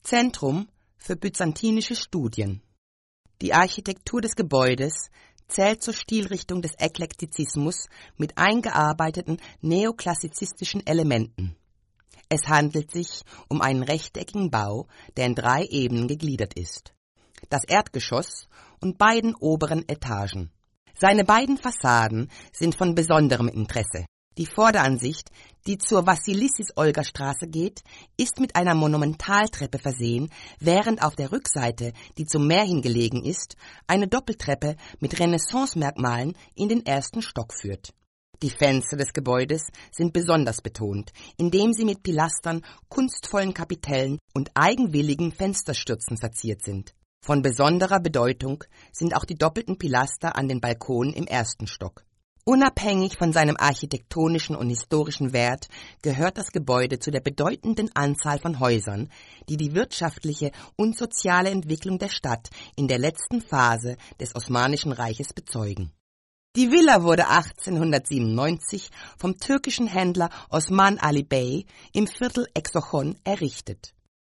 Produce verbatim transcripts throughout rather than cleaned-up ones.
Zentrum für byzantinische Studien. Die Architektur des Gebäudes zählt zur Stilrichtung des Eklektizismus mit eingearbeiteten neoklassizistischen Elementen. Es handelt sich um einen rechteckigen Bau, der in drei Ebenen gegliedert ist. Das Erdgeschoss und beiden oberen Etagen. Seine beiden Fassaden sind von besonderem Interesse. Die Vorderansicht, die zur Wassilissis-Olga-Straße geht, ist mit einer Monumentaltreppe versehen, während auf der Rückseite, die zum Meer hin gelegen ist, eine Doppeltreppe mit Renaissance-Merkmalen in den ersten Stock führt. Die Fenster des Gebäudes sind besonders betont, indem sie mit Pilastern, kunstvollen Kapitellen und eigenwilligen Fensterstürzen verziert sind. Von besonderer Bedeutung sind auch die doppelten Pilaster an den Balkonen im ersten Stock. Unabhängig von seinem architektonischen und historischen Wert gehört das Gebäude zu der bedeutenden Anzahl von Häusern, die die wirtschaftliche und soziale Entwicklung der Stadt in der letzten Phase des Osmanischen Reiches bezeugen. Die Villa wurde achtzehnhundertsiebenundneunzig vom türkischen Händler Osman Ali Bey im Viertel Exochon errichtet.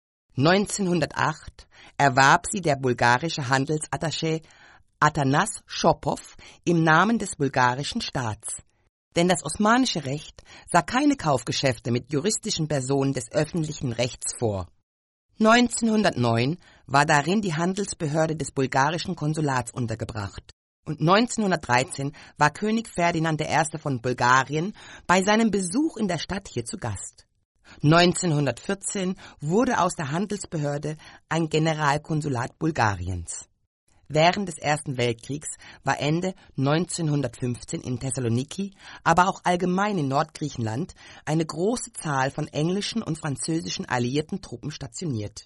neunzehnhundertacht erwarb sie der bulgarische Handelsattaché Atanas Schopow im Namen des bulgarischen Staats. Denn das osmanische Recht sah keine Kaufgeschäfte mit juristischen Personen des öffentlichen Rechts vor. neunzehnhundertneun war darin die Handelsbehörde des bulgarischen Konsulats untergebracht. Und neunzehnhundertdreizehn war König Ferdinand der Erste von Bulgarien bei seinem Besuch in der Stadt hier zu Gast. neunzehnhundertvierzehn wurde aus der Handelsbehörde ein Generalkonsulat Bulgariens. Während des Ersten Weltkriegs war Ende neunzehnhundertfünfzehn in Thessaloniki, aber auch allgemein in Nordgriechenland eine große Zahl von englischen und französischen alliierten Truppen stationiert.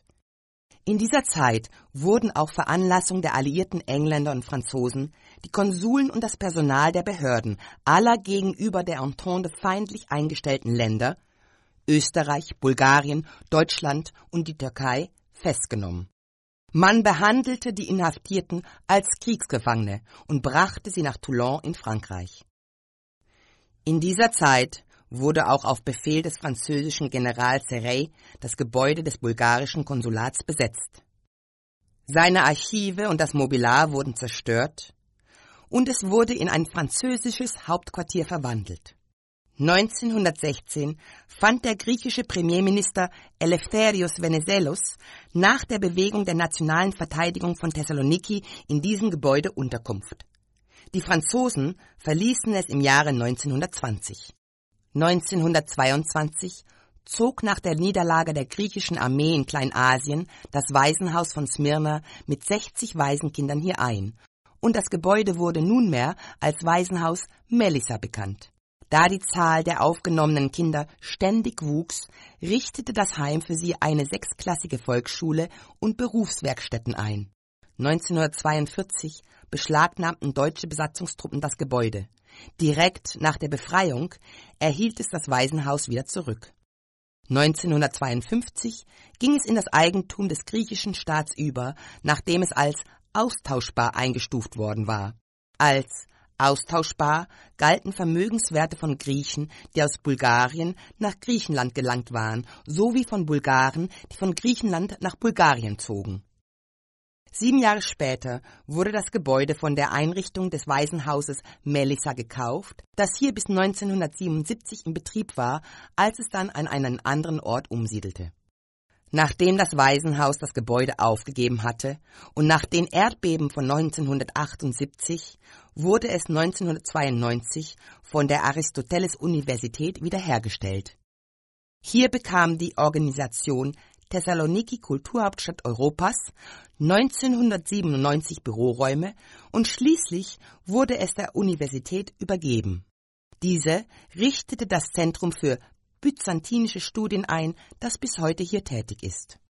In dieser Zeit wurden auf Veranlassung der alliierten Engländer und Franzosen die Konsuln und das Personal der Behörden aller gegenüber der Entente feindlich eingestellten Länder Österreich, Bulgarien, Deutschland und die Türkei festgenommen. Man behandelte die Inhaftierten als Kriegsgefangene und brachte sie nach Toulon in Frankreich. In dieser Zeit wurde auch auf Befehl des französischen Generals Serrey das Gebäude des bulgarischen Konsulats besetzt. Seine Archive und das Mobiliar wurden zerstört und es wurde in ein französisches Hauptquartier verwandelt. neunzehnhundertsechzehn fand der griechische Premierminister Eleftherios Venizelos nach der Bewegung der nationalen Verteidigung von Thessaloniki in diesem Gebäude Unterkunft. Die Franzosen verließen es im Jahre neunzehnhundertzwanzig. neunzehnhundertzweiundzwanzig zog nach der Niederlage der griechischen Armee in Kleinasien das Waisenhaus von Smyrna mit sechzig Waisenkindern hier ein und das Gebäude wurde nunmehr als Waisenhaus Melissa bekannt. Da die Zahl der aufgenommenen Kinder ständig wuchs, richtete das Heim für sie eine sechsklassige Volksschule und Berufswerkstätten ein. neunzehnhundertzweiundvierzig beschlagnahmten deutsche Besatzungstruppen das Gebäude. Direkt nach der Befreiung erhielt es das Waisenhaus wieder zurück. neunzehnhundertzweiundfünfzig ging es in das Eigentum des griechischen Staats über, nachdem es als austauschbar eingestuft worden war. Als Austauschbar galten Vermögenswerte von Griechen, die aus Bulgarien nach Griechenland gelangt waren, sowie von Bulgaren, die von Griechenland nach Bulgarien zogen. Sieben Jahre später wurde das Gebäude von der Einrichtung des Waisenhauses Melissa gekauft, das hier bis neunzehnhundertsiebenundsiebzig in Betrieb war, als es dann an einen anderen Ort umsiedelte. Nachdem das Waisenhaus das Gebäude aufgegeben hatte und nach den Erdbeben von neunzehnhundertachtundsiebzig wurde es neunzehnhundertzweiundneunzig von der Aristoteles-Universität wiederhergestellt. Hier bekam die Organisation Thessaloniki Kulturhauptstadt Europas neunzehnhundertsiebenundneunzig Büroräume und schließlich wurde es der Universität übergeben. Diese richtete das Zentrum für byzantinische Studien ein, das bis heute hier tätig ist.